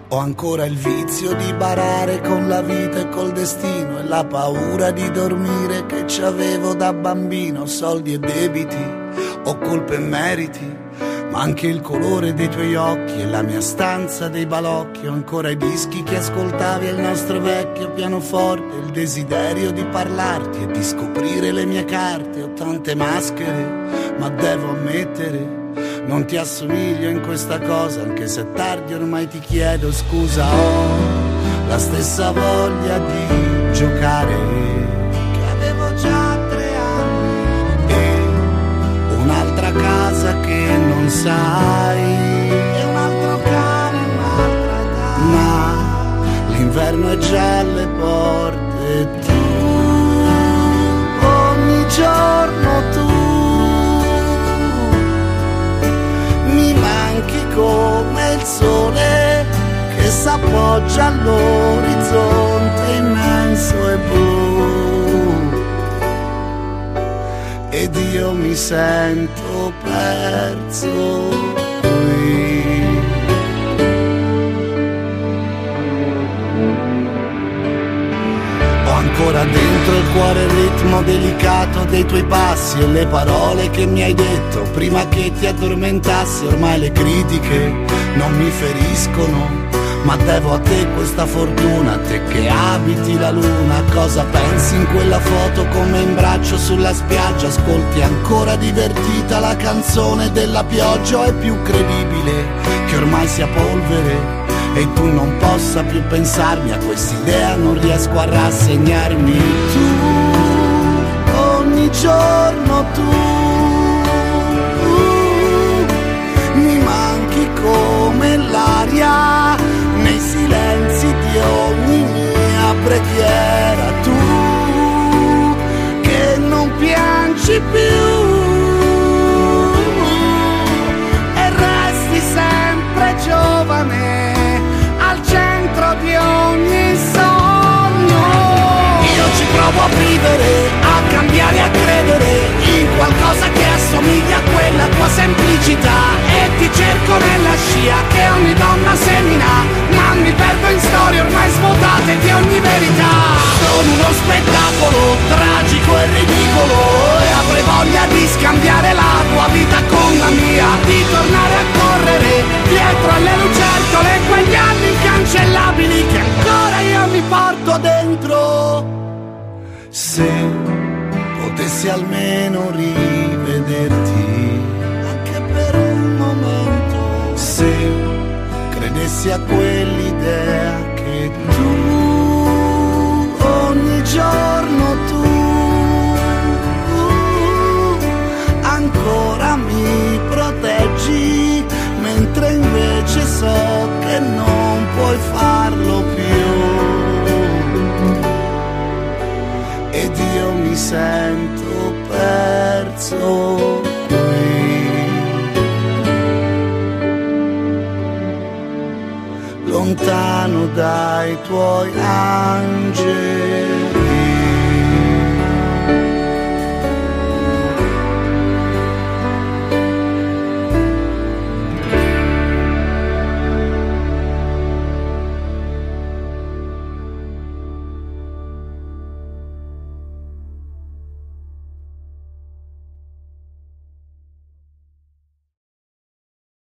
Ho ancora il vizio di barare con la vita e col destino, e la paura di dormire che c'avevo da bambino. Soldi e debiti, ho colpe e meriti, ma anche il colore dei tuoi occhi e la mia stanza dei balocchi. Ho ancora i dischi che ascoltavi e il nostro vecchio pianoforte, il desiderio di parlarti e di scoprire le mie carte. Ho tante maschere, ma devo ammettere, non ti assomiglio in questa cosa, anche se è tardi ormai ti chiedo scusa. Ho la stessa voglia di giocare che avevo già 3 anni, e un'altra casa che non sai, e un altro cane, un'altra età, ma l'inverno è già alle porte. E tu, ogni giorno tu mi manchi come il sole che s'appoggia all'orizzonte immenso e blu, ed io mi sento perso qui. Ho ancora dentro il cuore il ritmo delicato dei tuoi passi e le parole che mi hai detto prima che ti addormentassi. Ormai le critiche non mi feriscono, ma devo a te questa fortuna, a te che abiti la luna. Cosa pensi in quella foto come in braccio sulla spiaggia? Ascolti ancora divertita la canzone della pioggia, o è più credibile che ormai sia polvere e tu non possa più pensarmi? A quest'idea non riesco a rassegnarmi. Tu, ogni giorno tu, mi manchi come l'aria nei silenzi di ogni mia preghiera. Tu, che non piangi più e resti sempre giovane al centro di ogni sogno. Io ci provo a vivere, a cambiare, a credere in qualcosa che assomiglia a quella tua semplicità, e ti cerco nella scia che ogni donna semina, ma mi perdo in storie ormai svuotate di ogni verità. Sono uno spettacolo tragico e ridicolo, e avrei voglia di scambiare la tua vita con la mia, di tornare a correre dietro alle lucertole, quegli anni incancellabili che ancora io mi porto dentro. Se potessi almeno rivederti anche per un momento, se credessi a quell'idea che tu, ogni giorno tu, ancora mi proteggi, mentre invece so che non puoi farlo più, ed io mi sento perso qui, lontano dai tuoi angeli.